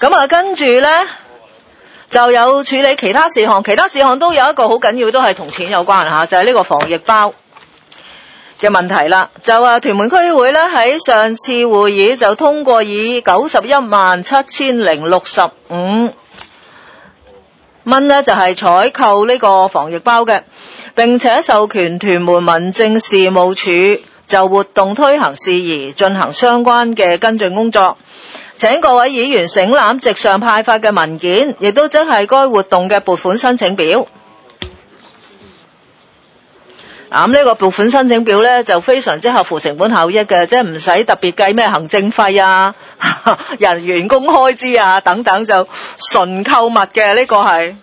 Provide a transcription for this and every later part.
咁啊，跟住呢，就有處理其他事項，其他事項都有一個好緊要，都係同錢有關嚇，就係呢個防疫包嘅問題啦。就話屯門區議會呢，喺上次會議就通過以917065蚊呢，就係採購呢個防疫包嘅，並且授權屯門民政事務處就活動推行事宜進行相關嘅跟進工作，請各位議員省覽席上派發嘅文件，亦都即係該活動嘅撥款申請表。咁呢個撥款申請表呢，就非常之合乎成本效益嘅，即係唔使特別計咩行政費啊、員工開支啊等等，就純購物嘅。呢個係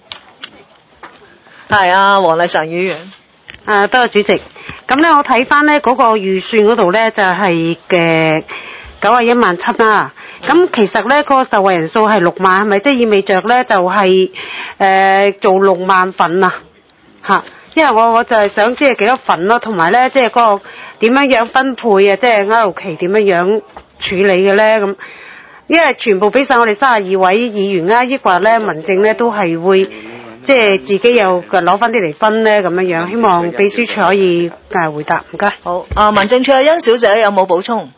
啊，黃麗嫦議員。 多謝主席。咁呢，我睇翻呢嗰個預算嗰度呢，就係917000啦。咁其實呢個受惠人數係6萬，係咪即係意味着呢就係做6萬份啊？嚇！因為我就係想知係幾多份咯，同埋咧即係嗰個點樣分配啊，即係歐期點樣處理嘅咧咁。因為全部俾晒我哋32位議員啦，抑或咧民政咧都係會即係自己又攞翻啲嚟分咧咁樣。希望秘書處可以回答，唔該。 好，民政處嘅甄小姐有冇補充？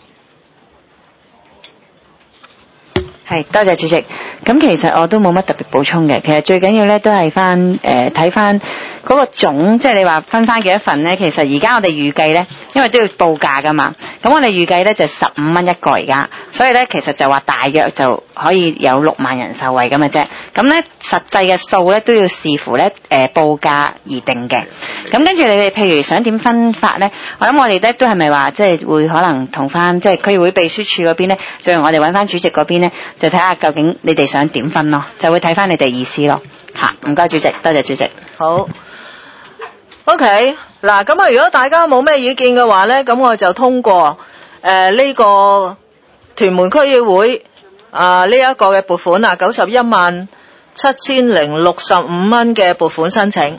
係，多謝主席。咁其實我都冇乜特別補充嘅。其實最緊要咧都係睇翻嗰個總，即係你話分翻幾多份咧？其實而家我哋預計咧，因為都要報價噶嘛，咁我哋預計咧就15蚊一個而家，所以咧其實就話大約就可以有6萬人受惠咁嘅啫。咁咧實際嘅數咧都要視乎咧報價而定嘅。咁跟住你哋譬如想點分法咧？我諗我哋咧都係咪話即係會可能同翻即係區議會秘書處嗰邊咧，再用我哋揾翻主席嗰邊咧，就睇下究竟你哋想點分咯，就會睇翻你哋意思咯。唔該主席，多謝主席。 好。OK， 嗱咁啊，如果大家冇咩意見嘅話呢，咁我就通過呢個屯門區議會呢一個嘅撥款917065蚊嘅撥款申請。